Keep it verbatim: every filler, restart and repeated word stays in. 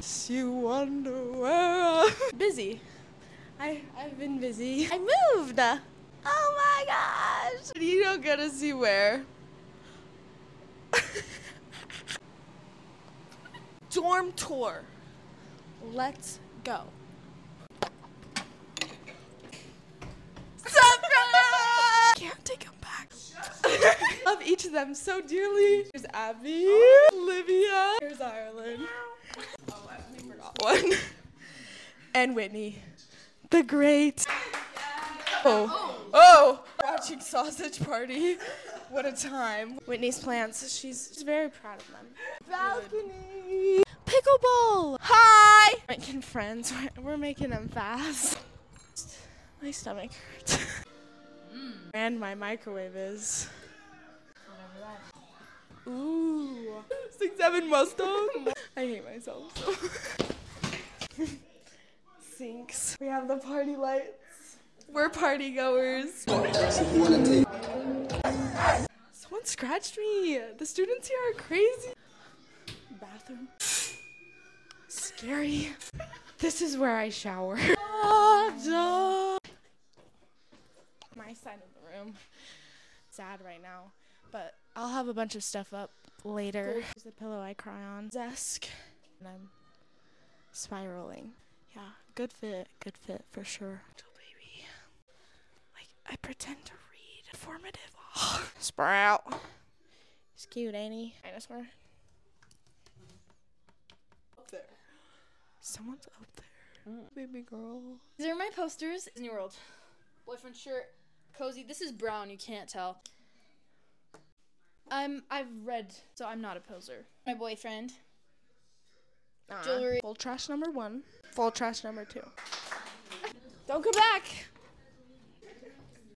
You wonder where I'm busy. I, I've been busy. I moved. Oh my gosh. You don't get to see where. Dorm tour. Let's go. Surprise! Can't take them back. Love each of them so dearly. Here's Abby, Olivia. Here's Ireland. Oh, I forgot one. And Whitney, the great. Oh, oh! Watching Sausage Party. What a time. Whitney's plants. She's, she's very proud of them. Balcony. Pickleball. Hi. Making friends. We're, we're making them fast. My stomach hurts. Mm. And my microwave is. Ooh. Six seven Mustang. I hate myself so. Sinks. We have the party lights. We're party goers. Someone scratched me. The students here are crazy. Bathroom. Scary. This is where I shower. My side of the room. Sad right now, but I'll have a bunch of stuff up later. Here's the pillow I cry on. Desk. And I'm spiraling. Yeah, good fit. Good fit for sure. Little baby. Like, I pretend to read. Informative. Oh, Sprout. He's cute, ain't he? Dinosaur. Up there. Someone's up there. Mm. Baby girl. These are my posters. Disney World. Boyfriend shirt. Cozy. This is brown. You can't tell. I'm. I've read, so I'm not a poser. My boyfriend. Uh, Jewelry. Full trash number one. Full trash number two. Don't come back.